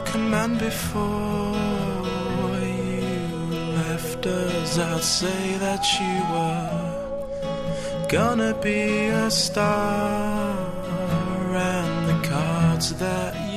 command before you left us. I'd say that you were gonna be a star, and the cards that